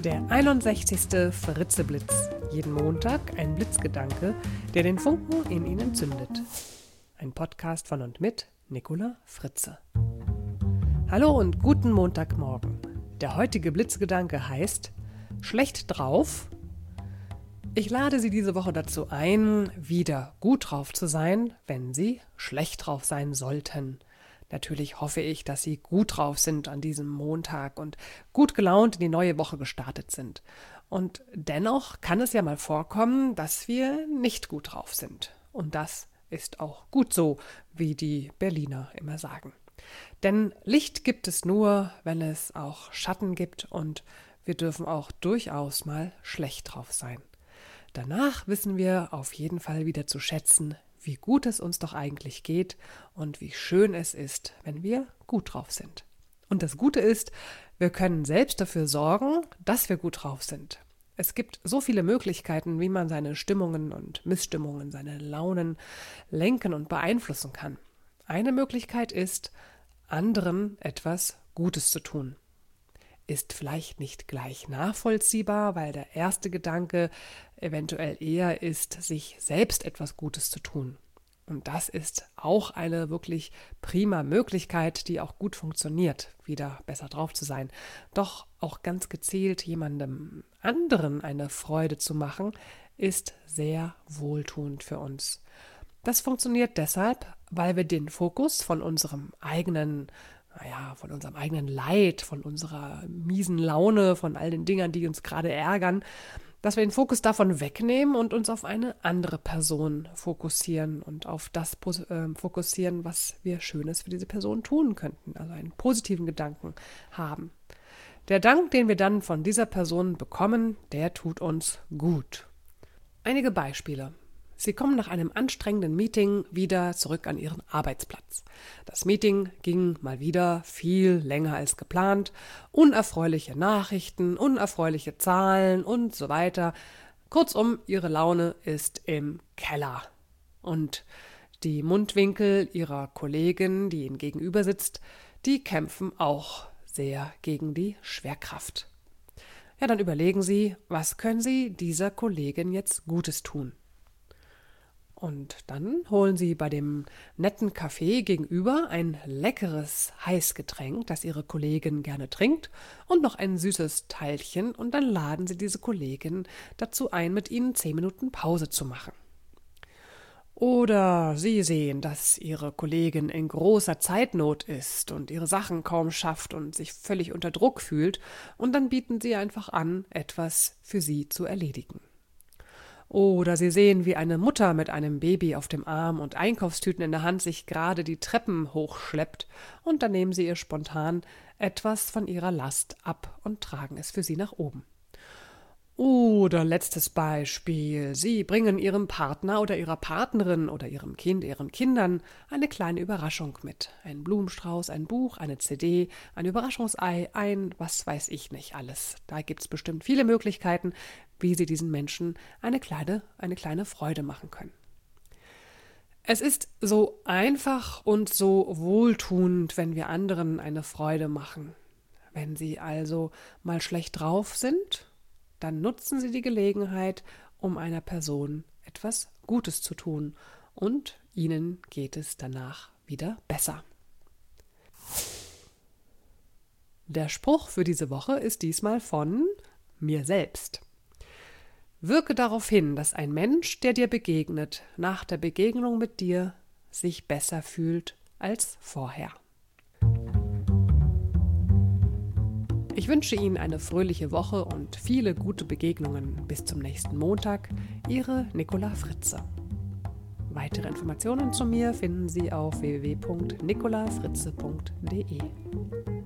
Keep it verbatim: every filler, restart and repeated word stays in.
Der einundsechzigste Fritzeblitz. Jeden Montag ein Blitzgedanke, der den Funken in Ihnen zündet. Ein Podcast von und mit Nicola Fritze. Hallo und guten Montagmorgen. Der heutige Blitzgedanke heißt Schlecht drauf. Ich lade Sie diese Woche dazu ein, wieder gut drauf zu sein, wenn Sie schlecht drauf sein sollten. Natürlich hoffe ich, dass Sie gut drauf sind an diesem Montag und gut gelaunt in die neue Woche gestartet sind. Und dennoch kann es ja mal vorkommen, dass wir nicht gut drauf sind. Und das ist auch gut so, wie die Berliner immer sagen. Denn Licht gibt es nur, wenn es auch Schatten gibt, und wir dürfen auch durchaus mal schlecht drauf sein. Danach wissen wir auf jeden Fall wieder zu schätzen, wie gut es uns doch eigentlich geht und wie schön es ist, wenn wir gut drauf sind. Und das Gute ist, wir können selbst dafür sorgen, dass wir gut drauf sind. Es gibt so viele Möglichkeiten, wie man seine Stimmungen und Missstimmungen, seine Launen lenken und beeinflussen kann. Eine Möglichkeit ist, anderen etwas Gutes zu tun. Ist vielleicht nicht gleich nachvollziehbar, weil der erste Gedanke eventuell eher ist, sich selbst etwas Gutes zu tun. Und das ist auch eine wirklich prima Möglichkeit, die auch gut funktioniert, wieder besser drauf zu sein. Doch auch ganz gezielt jemandem anderen eine Freude zu machen, ist sehr wohltuend für uns. Das funktioniert deshalb, weil wir den Fokus von unserem eigenen naja, von unserem eigenen Leid, von unserer miesen Laune, von all den Dingern, die uns gerade ärgern, dass wir den Fokus davon wegnehmen und uns auf eine andere Person fokussieren und auf das äh, fokussieren, was wir Schönes für diese Person tun könnten, also einen positiven Gedanken haben. Der Dank, den wir dann von dieser Person bekommen, der tut uns gut. Einige Beispiele. Sie kommen nach einem anstrengenden Meeting wieder zurück an Ihren Arbeitsplatz. Das Meeting ging mal wieder viel länger als geplant. Unerfreuliche Nachrichten, unerfreuliche Zahlen und so weiter. Kurzum, Ihre Laune ist im Keller. Und die Mundwinkel Ihrer Kollegin, die Ihnen gegenüber sitzt, die kämpfen auch sehr gegen die Schwerkraft. Ja, dann überlegen Sie, was können Sie dieser Kollegin jetzt Gutes tun? Und dann holen Sie bei dem netten Café gegenüber ein leckeres Heißgetränk, das Ihre Kollegin gerne trinkt, und noch ein süßes Teilchen, und dann laden Sie diese Kollegin dazu ein, mit Ihnen zehn Minuten Pause zu machen. Oder Sie sehen, dass Ihre Kollegin in großer Zeitnot ist und ihre Sachen kaum schafft und sich völlig unter Druck fühlt, und dann bieten Sie einfach an, etwas für sie zu erledigen. Oder Sie sehen, wie eine Mutter mit einem Baby auf dem Arm und Einkaufstüten in der Hand sich gerade die Treppen hochschleppt, und dann nehmen Sie ihr spontan etwas von ihrer Last ab und tragen es für sie nach oben. Oder letztes Beispiel, Sie bringen Ihrem Partner oder Ihrer Partnerin oder Ihrem Kind, Ihren Kindern eine kleine Überraschung mit. Ein Blumenstrauß, ein Buch, eine C D, ein Überraschungsei, ein was weiß ich nicht alles. Da gibt es bestimmt viele Möglichkeiten, wie Sie diesen Menschen eine kleine, eine kleine Freude machen können. Es ist so einfach und so wohltuend, wenn wir anderen eine Freude machen. Wenn Sie also mal schlecht drauf sind, dann nutzen Sie die Gelegenheit, um einer Person etwas Gutes zu tun, und Ihnen geht es danach wieder besser. Der Spruch für diese Woche ist diesmal von mir selbst. Wirke darauf hin, dass ein Mensch, der dir begegnet, nach der Begegnung mit dir sich besser fühlt als vorher. Ich wünsche Ihnen eine fröhliche Woche und viele gute Begegnungen. Bis zum nächsten Montag. Ihre Nicola Fritze. Weitere Informationen zu mir finden Sie auf w w w punkt nicola fritze punkt d e.